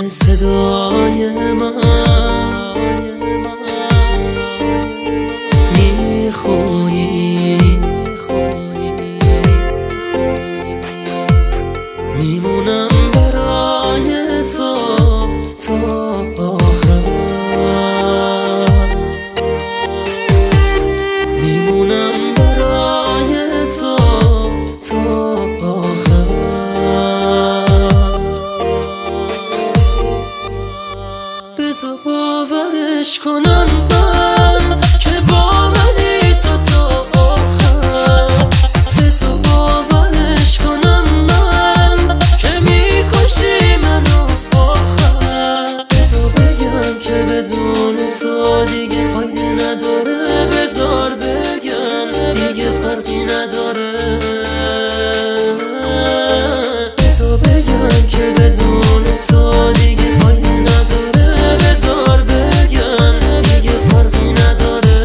صدای من میخونی، میمونم برای تو تا آخر، میمونم برای تو تا آخر. بذار باورش کنم من که با منی تو تا آخر، بذار باورش کنم من که میکشی منو آخر، بذار بگم که بدون تو دیگه فایده نداره، بذار بگم دیگه فرقی نداره، بذار بگم که بدون تو دیگه فایده نداره، بذار بگم دیگه فرقی نداره.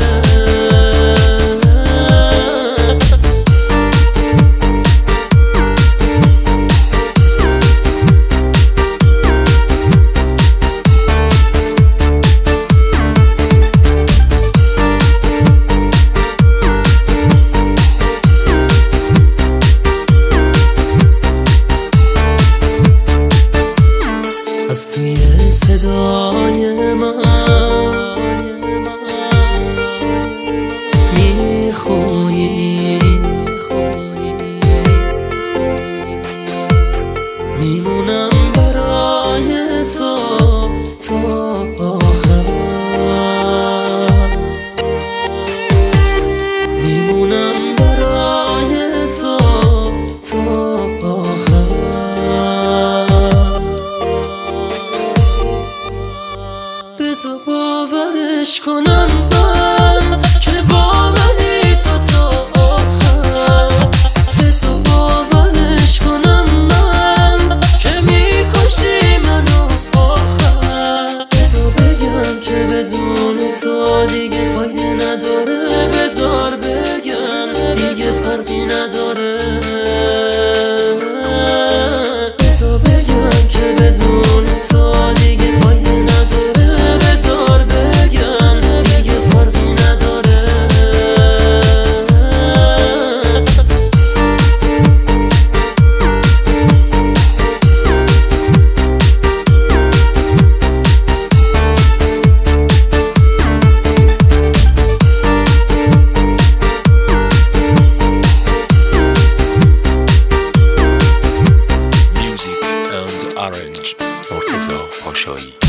از توی صدای من میخونی، میمونم برای تو تا آخر، میمونم برای تو تا آخر. بذار باورش کنم من که با منی تو تا آخر، بذار باورش کنم من که میکشی منو آخر، بذار بگم که بدون تو دیگه فایده نداره، بذار بگم دیگه فرقی نداره، بذار بگم که بدون تو دیگه فایده نداره، بذار بگم دیگه فرقی نداره. Music and Arrange مرتضی پاشایی.